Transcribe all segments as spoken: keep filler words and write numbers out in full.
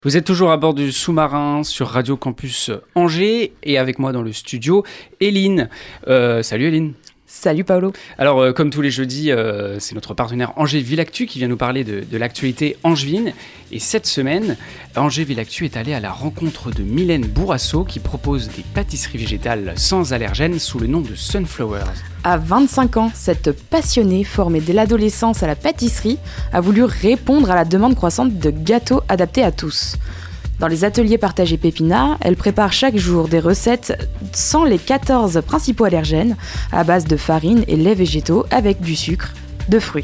Vous êtes toujours à bord du sous-marin sur Radio Campus Angers et avec moi dans le studio, Eline. Euh, salut Eline. Salut Paolo. Alors euh, comme tous les jeudis, euh, c'est notre partenaire Angers Ville-Actu qui vient nous parler de, de l'actualité angevine. Et cette semaine, Angers Ville-Actu est allé à la rencontre de Mylène Bourrasso qui propose des pâtisseries végétales sans allergènes sous le nom de Sunflowers. À vingt-cinq ans, cette passionnée, formée dès l'adolescence à la pâtisserie, a voulu répondre à la demande croissante de gâteaux adaptés à tous. Dans les ateliers partagés Pépina, elle prépare chaque jour des recettes sans les quatorze principaux allergènes, à base de farine et lait végétaux avec du sucre, de fruits.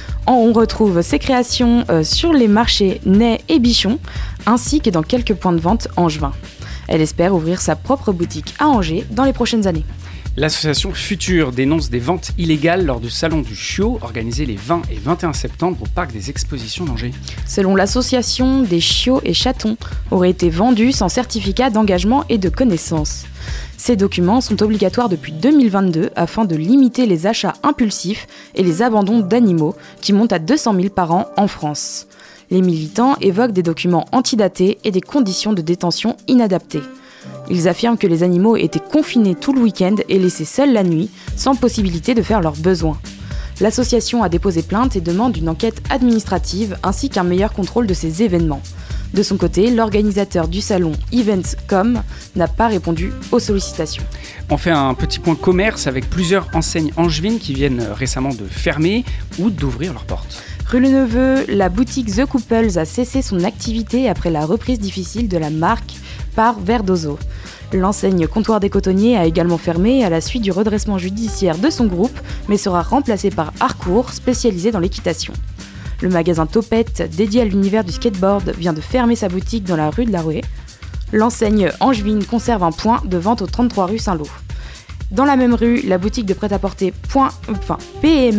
On retrouve ses créations sur les marchés Ney et Bichon, ainsi que dans quelques points de vente angevins. Elle espère ouvrir sa propre boutique à Angers dans les prochaines années. L'association Futur dénonce des ventes illégales lors du Salon du Chiot, organisé les vingt et vingt et un septembre au Parc des Expositions d'Angers. Selon l'association, des chiots et chatons auraient été vendus sans certificat d'engagement et de connaissance. Ces documents sont obligatoires depuis deux mille vingt-deux afin de limiter les achats impulsifs et les abandons d'animaux qui montent à deux cent mille par an en France. Les militants évoquent des documents antidatés et des conditions de détention inadaptées. Ils affirment que les animaux étaient confinés tout le week-end et laissés seuls la nuit, sans possibilité de faire leurs besoins. L'association a déposé plainte et demande une enquête administrative ainsi qu'un meilleur contrôle de ces événements. De son côté, l'organisateur du salon Events point com n'a pas répondu aux sollicitations. On fait un petit point commerce avec plusieurs enseignes angevines qui viennent récemment de fermer ou d'ouvrir leurs portes. Rue Le Neveu, la boutique The Couples a cessé son activité après la reprise difficile de la marque par Verdozo. L'enseigne Comptoir des Cotonniers a également fermé à la suite du redressement judiciaire de son groupe, mais sera remplacé par Harcourt, spécialisé dans l'équitation. Le magasin Topette, dédié à l'univers du skateboard, vient de fermer sa boutique dans la rue de la Rouée. L'enseigne angevine conserve un point de vente au trente-trois rue Saint-Lô. Dans la même rue, la boutique de prêt-à-porter point, enfin, P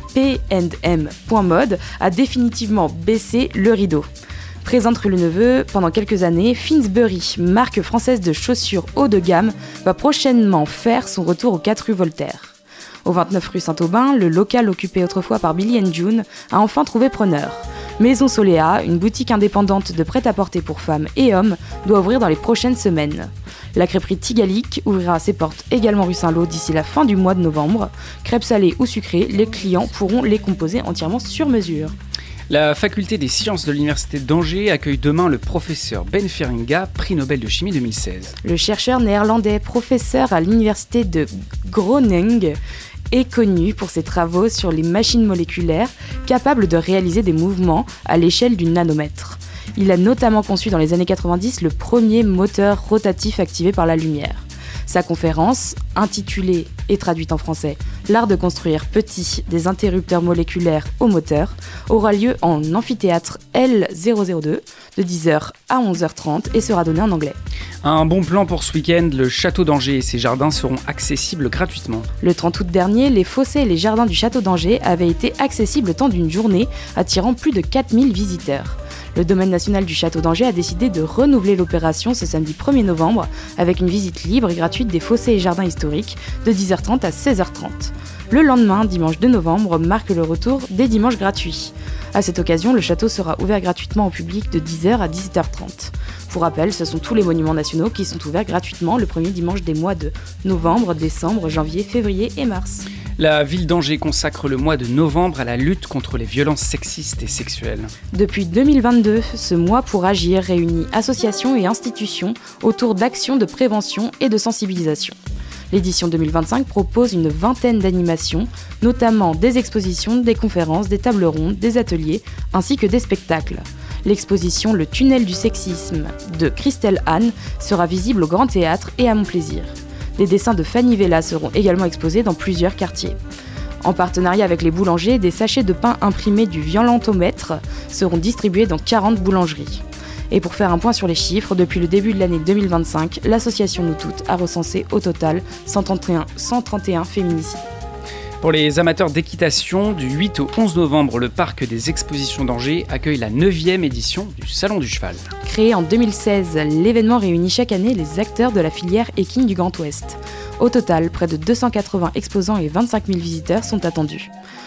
and M point mode a définitivement baissé le rideau. Présente rue Le Neveu pendant quelques années, Finsbury, marque française de chaussures haut de gamme, va prochainement faire son retour aux quatre rue Voltaire. Au vingt-neuf rue Saint-Aubin, le local occupé autrefois par Billy and June a enfin trouvé preneur. Maison Soléa, une boutique indépendante de prêt-à-porter pour femmes et hommes, doit ouvrir dans les prochaines semaines. La crêperie Tigalic ouvrira ses portes également rue Saint-Lô d'ici la fin du mois de novembre. Crêpes salées ou sucrées, les clients pourront les composer entièrement sur mesure. La faculté des sciences de l'université d'Angers accueille demain le professeur Ben Feringa, prix Nobel de chimie deux mille seize. Le chercheur néerlandais, professeur à l'université de Groningen, est connu pour ses travaux sur les machines moléculaires capables de réaliser des mouvements à l'échelle du nanomètre. Il a notamment conçu dans les années quatre-vingt-dix le premier moteur rotatif activé par la lumière. Sa conférence, intitulée et traduite en français « L'art de construire petits des interrupteurs moléculaires au moteur » aura lieu en amphithéâtre L zéro zéro deux de dix heures à onze heures trente et sera donnée en anglais. Un bon plan pour ce week-end, le château d'Angers et ses jardins seront accessibles gratuitement. Le trente août dernier, les fossés et les jardins du château d'Angers avaient été accessibles le temps d'une journée, attirant plus de quatre mille visiteurs. Le domaine national du château d'Angers a décidé de renouveler l'opération ce samedi premier novembre avec une visite libre et gratuite des fossés et jardins historiques de dix heures trente à seize heures trente. Le lendemain, dimanche deux novembre, marque le retour des dimanches gratuits. À cette occasion, le château sera ouvert gratuitement au public de dix heures à dix-sept heures trente. Pour rappel, ce sont tous les monuments nationaux qui sont ouverts gratuitement le premier dimanche des mois de novembre, décembre, janvier, février et mars. La ville d'Angers consacre le mois de novembre à la lutte contre les violences sexistes et sexuelles. Depuis deux mille vingt-deux, ce mois pour agir réunit associations et institutions autour d'actions de prévention et de sensibilisation. L'édition deux mille vingt-cinq propose une vingtaine d'animations, notamment des expositions, des conférences, des tables rondes, des ateliers, ainsi que des spectacles. L'exposition Le Tunnel du sexisme de Christelle Anne sera visible au Grand Théâtre et à Montplaisir. Des dessins de Fanny Vella seront également exposés dans plusieurs quartiers. En partenariat avec les boulangers, des sachets de pain imprimés du violentomètre seront distribués dans quarante boulangeries. Et pour faire un point sur les chiffres, depuis le début de l'année deux mille vingt-cinq, l'association Nous Toutes a recensé au total cent trente et un, cent trente et un féminicides. Pour les amateurs d'équitation, du huit au onze novembre, le Parc des Expositions d'Angers accueille la neuvième édition du Salon du Cheval. Créé en deux mille seize, l'événement réunit chaque année les acteurs de la filière équine du Grand Ouest. Au total, près de deux cent quatre-vingts exposants et vingt-cinq mille visiteurs sont attendus.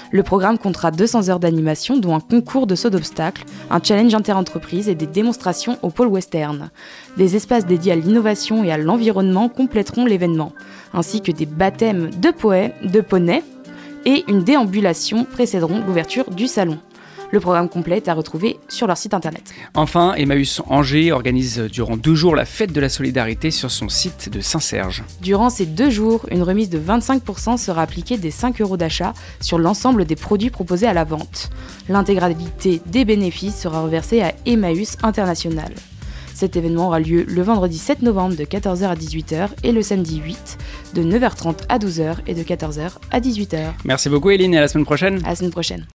Le programme comptera deux cents heures d'animation, dont un concours de saut d'obstacles, un challenge interentreprises et des démonstrations au pôle western. Des espaces dédiés à l'innovation et à l'environnement compléteront l'événement, ainsi que des baptêmes de, poè- de poneys et une déambulation précéderont l'ouverture du salon. Le programme complet est à retrouver sur leur site internet. Enfin, Emmaüs Angers organise durant deux jours la fête de la solidarité sur son site de Saint-Serge. Durant ces deux jours, une remise de vingt-cinq pour cent sera appliquée des cinq euros d'achat sur l'ensemble des produits proposés à la vente. L'intégralité des bénéfices sera reversée à Emmaüs International. Cet événement aura lieu le vendredi sept novembre de quatorze heures à dix-huit heures et le samedi huit de neuf heures trente à douze heures et de quatorze heures à dix-huit heures. Merci beaucoup Eline et à la semaine prochaine. À la semaine prochaine.